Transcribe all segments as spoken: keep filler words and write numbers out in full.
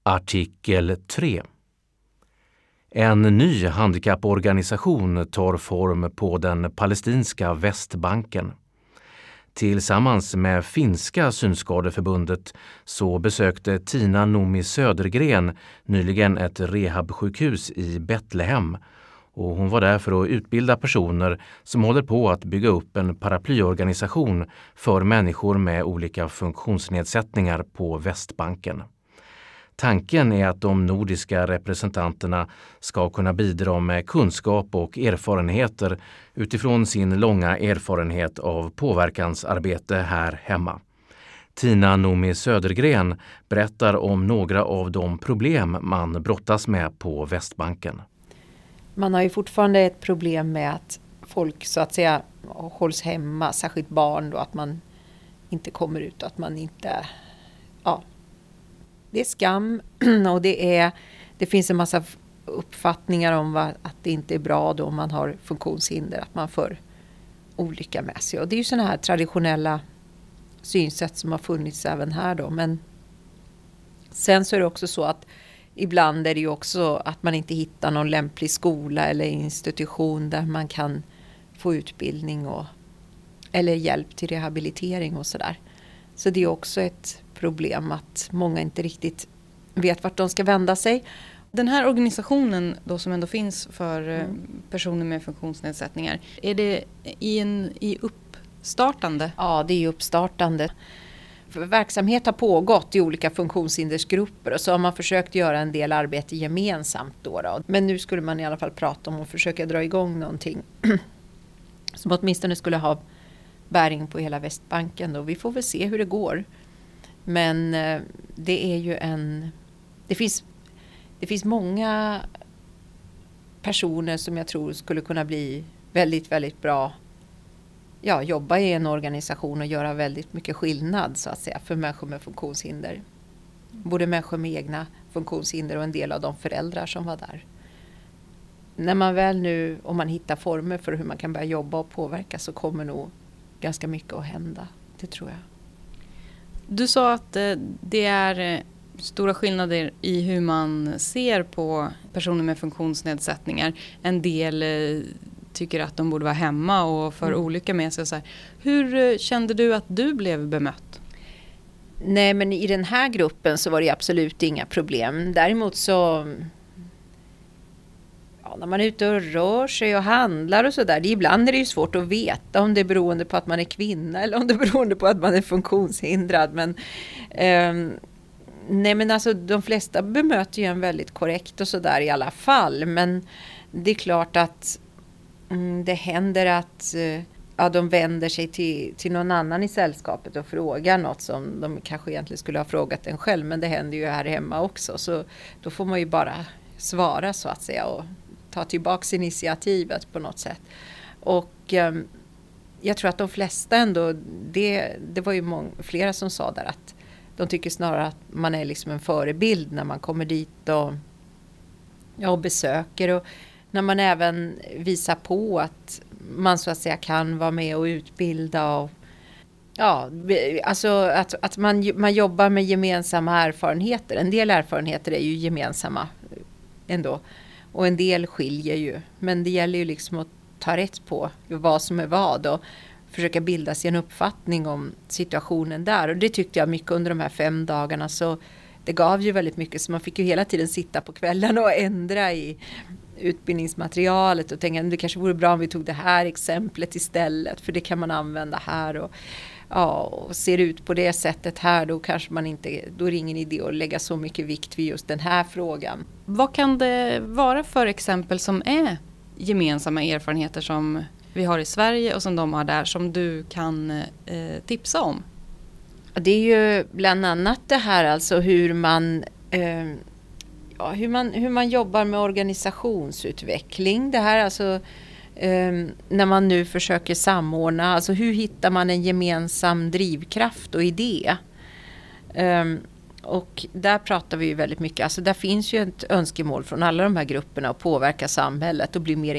Artikel tre. En ny handikapporganisation tar form på den palestinska Västbanken. Tillsammans med finska synskadeförbundet så besökte Tina Noomi Södergren nyligen ett rehabsjukhus i Betlehem, och hon var där för att utbilda personer som håller på att bygga upp en paraplyorganisation för människor med olika funktionsnedsättningar på Västbanken. Tanken är att de nordiska representanterna ska kunna bidra med kunskap och erfarenheter utifrån sin långa erfarenhet av påverkansarbete här hemma. Tina Noomi Södergren berättar om några av de problem man brottas med på Västbanken. Man har ju fortfarande ett problem med att folk så att säga hålls hemma, särskilt barn då, att man inte kommer ut, att man inte, ja, det är skam och det är, det finns en massa uppfattningar om vad, att det inte är bra då om man har funktionshinder, att man får olycka med sig. Och det är ju sådana här traditionella synsätt som har funnits även här då, men sen så är det också så att ibland är det ju också att man inte hittar någon lämplig skola eller institution där man kan få utbildning och, eller hjälp till rehabilitering och sådär. Så det är också ett problem att många inte riktigt vet vart de ska vända sig. Den här organisationen då som ändå finns för mm. personer med funktionsnedsättningar, är det i, en, i uppstartande? Ja, det är i uppstartande. För verksamhet har pågått i olika funktionshindersgrupper och så har man försökt göra en del arbete gemensamt då, då. Men nu skulle man i alla fall prata om att försöka dra igång någonting som åtminstone skulle ha bäring på hela Västbanken då. Vi får väl se hur det går. Men eh, det är ju en... Det finns, det finns många personer som jag tror skulle kunna bli väldigt, väldigt bra. Ja, jobba i en organisation och göra väldigt mycket skillnad så att säga för människor med funktionshinder. Både människor med egna funktionshinder och en del av de föräldrar som var där. När man väl nu, om man hittar former för hur man kan börja jobba och påverka, så kommer nog ganska mycket att hända. Det tror jag. Du sa att det är stora skillnader i hur man ser på personer med funktionsnedsättningar. En del tycker att de borde vara hemma och för mm. olycka med sig. Så här. Hur kände du att du blev bemött? Nej, men i den här gruppen så var det absolut inga problem. Däremot så... Ja, när man är ute och rör sig och handlar och sådär. Ibland är det ju svårt att veta om det är beroende på att man är kvinna eller om det är beroende på att man är funktionshindrad. Men, eh, nej, men alltså de flesta bemöter ju en väldigt korrekt och sådär i alla fall. Men det är klart att mm, det händer att eh, ja, de vänder sig till, till någon annan i sällskapet och frågar något som de kanske egentligen skulle ha frågat en själv. Men det händer ju här hemma också. Så då får man ju bara svara så att säga och ta tillbaka initiativet på något sätt. Och eh, jag tror att de flesta ändå, det, det var ju många, flera som sa där att de tycker snarare att man är liksom en förebild när man kommer dit och, ja, och besöker, och när man även visar på att man så att säga kan vara med och utbilda och ja, alltså att, att man, man jobbar med gemensamma erfarenheter. En del erfarenheter är ju gemensamma ändå. Och en del skiljer ju. Men det gäller ju liksom att ta rätt på vad som är vad och försöka bilda sig en uppfattning om situationen där. Och det tyckte jag mycket under de här fem dagarna. Så det gav ju väldigt mycket. Så man fick ju hela tiden sitta på kvällen och ändra i utbildningsmaterialet och tänka att det kanske vore bra om vi tog det här exemplet istället. För det kan man använda här och... Ja, och ser ut på det sättet här, då kanske man inte, då är det ingen idé att lägga så mycket vikt vid just den här frågan. Vad kan det vara för exempel som är gemensamma erfarenheter som vi har i Sverige och som de har där, som du kan eh, tipsa om? Det är ju bland annat det här, alltså hur man, eh, ja, hur man, hur man jobbar med organisationsutveckling. Det här alltså... Um, när man nu försöker samordna, alltså hur hittar man en gemensam drivkraft och idé? Um, och där pratar vi ju väldigt mycket, alltså där finns ju ett önskemål från alla de här grupperna att påverka samhället och bli mer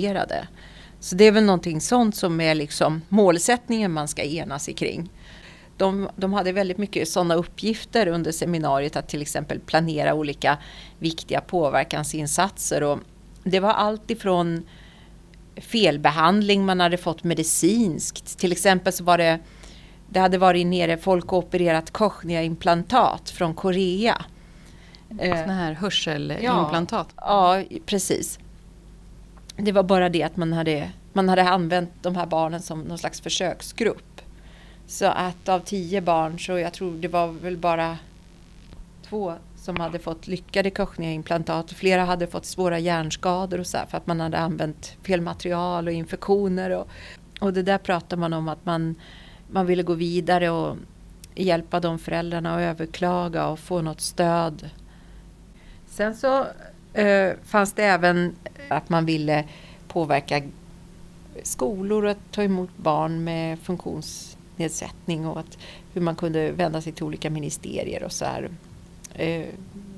inkluderade. Så det är väl någonting sånt som är liksom målsättningen man ska enas kring. de, de hade väldigt mycket sådana uppgifter under seminariet, att till exempel planera olika viktiga påverkansinsatser. Och det var allt ifrån felbehandling man hade fått medicinskt. Till exempel så var det, det hade varit nere folk och opererat cochlea-implantat från Korea. Sådana här hörselimplantat. Ja, ja, precis. Det var bara det att man hade, man hade använt de här barnen som någon slags försöksgrupp. Så att av tio barn, så jag tror det var väl bara två som hade fått lyckade cochlea-implantat. Flera hade fått svåra hjärnskador och så här, för att man hade använt fel material och infektioner. Och, och det där pratar man om, att man, man ville gå vidare och hjälpa de föräldrarna att överklaga och få något stöd. Sen så eh, fanns det även att man ville påverka skolor att ta emot barn med funktionsnedsättning, och att hur man kunde vända sig till olika ministerier och så här, eh,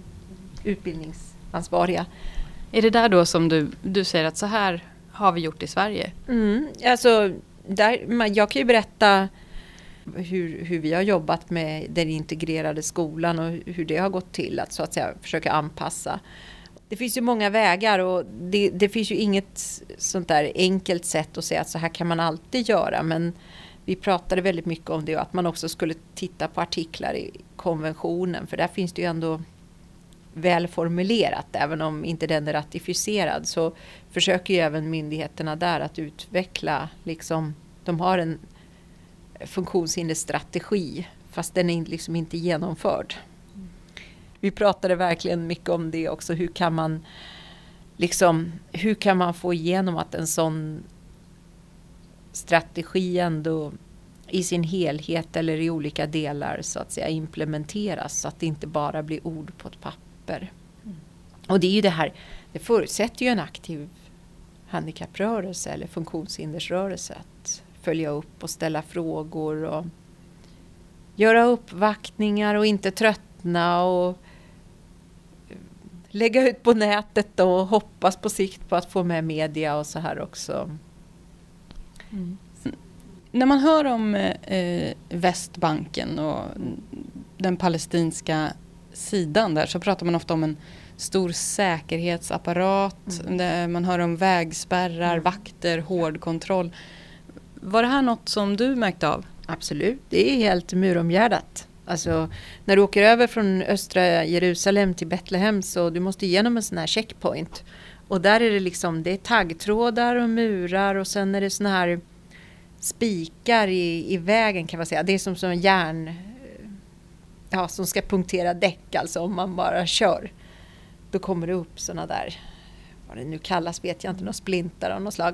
utbildningsansvariga. Är det där då som du, du säger att så här har vi gjort i Sverige? Mm, alltså, där, jag kan ju berätta hur, hur vi har jobbat med den integrerade skolan och hur det har gått till att så att säga försöka anpassa. Det finns ju många vägar, och det, det finns ju inget sånt där enkelt sätt att säga att så här kan man alltid göra, men vi pratade väldigt mycket om det, och att man också skulle titta på artiklar i konventionen, för där finns det ju ändå väl formulerat, även om inte den är ratificerad, så försöker ju även myndigheterna där att utveckla, liksom, de har en funktionshinderstrategi, fast den är liksom inte genomförd. Vi pratade verkligen mycket om det också. Hur kan man liksom, hur kan man få igenom att en sån strategi ändå i sin helhet eller i olika delar så att säga implementeras, så att det inte bara blir ord på ett papper. Mm. Och det är ju det här, det förutsätter ju en aktiv handikapprörelse eller funktionshindersrörelse att följa upp och ställa frågor och göra uppvaktningar och inte tröttna och lägga ut på nätet och hoppas på sikt på att få med media och så här också. Mm. När man hör om eh, Västbanken och den palestinska sidan där, så pratar man ofta om en stor säkerhetsapparat. Mm. Där man hör om vägspärrar, mm. vakter, hård kontroll. Var det här något som du märkte av? Absolut, det är helt muromgärdat. Alltså, när du åker över från östra Jerusalem till Betlehem, så du måste igenom en sån här checkpoint. Och där är det liksom, det är taggtrådar och murar, och sen är det såna här spikar i, i vägen, kan man säga. Det är som, som en järn, ja, som ska punktera däck, alltså om man bara kör. Då kommer det upp såna där, vad det nu kallas vet jag inte, några splintar av något slag.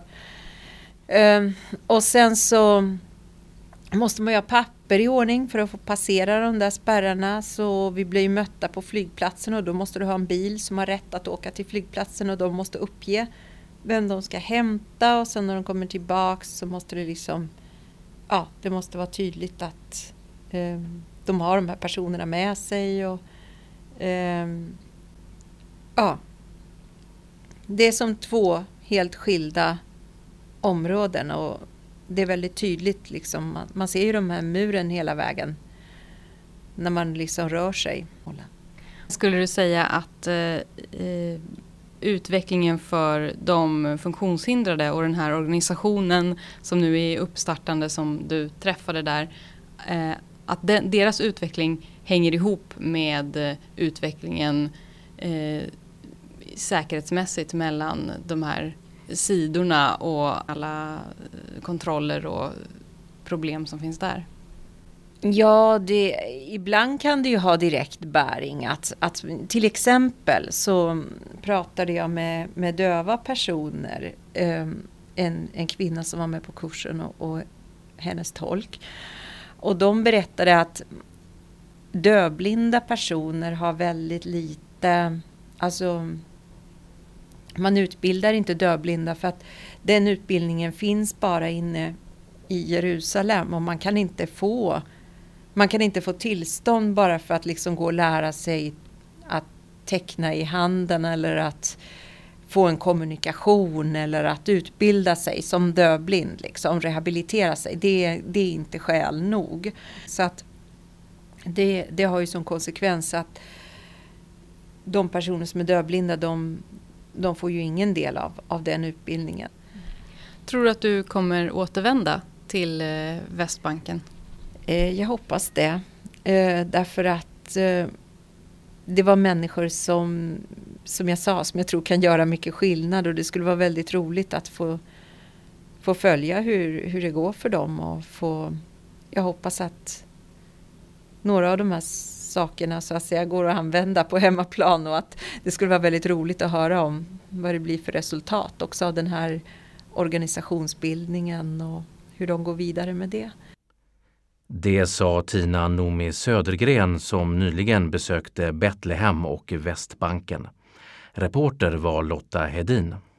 Um, och sen så måste man ju ha papper i ordning för att få passera de där spärrarna, så vi blir ju mötta på flygplatsen, och då måste du ha en bil som har rätt att åka till flygplatsen, och de måste uppge vem de ska hämta, och sen när de kommer tillbaks så måste det liksom, ja, det måste vara tydligt att um, de har de här personerna med sig, och um, ja, det är som två helt skilda områden, och det är väldigt tydligt liksom, man, man ser ju de här muren hela vägen när man liksom rör sig. Skulle du säga att eh, utvecklingen för de funktionshindrade och den här organisationen som nu är uppstartande som du träffade där, eh, att den, deras utveckling hänger ihop med eh, utvecklingen eh, säkerhetsmässigt mellan de här sidorna och alla kontroller och problem som finns där? Ja, det, ibland kan det ju ha direkt bäring. Att, att, till exempel så pratade jag med, med döva personer. Um, en, en kvinna som var med på kursen och, och hennes tolk. Och de berättade att dövblinda personer har väldigt lite, alltså man utbildar inte dövblinda för att den utbildningen finns bara inne i Jerusalem, och man kan inte få man kan inte få tillstånd bara för att liksom gå och lära sig att teckna i handen eller att få en kommunikation eller att utbilda sig som dövblind, liksom, rehabilitera sig. Det, det är inte skäl nog. Så att det, det har ju som konsekvens att de personer som är dövblinda, de, de får ju ingen del av, av den utbildningen. Tror du att du kommer återvända till eh, Västbanken? Eh, jag hoppas det. Eh, därför att eh, det var människor som, som jag sa, som jag tror kan göra mycket skillnad. Och det skulle vara väldigt roligt att få, få följa hur, hur det går för dem. Och få, jag hoppas att några av de här sakerna så att säga går att använda på hemmaplan. Och att det skulle vara väldigt roligt att höra om vad det blir för resultat också av den här organisationsbildningen och hur de går vidare med det. Det sa Tina Noomi Södergren som nyligen besökte Betlehem och Västbanken. Reporter var Lotta Hedin.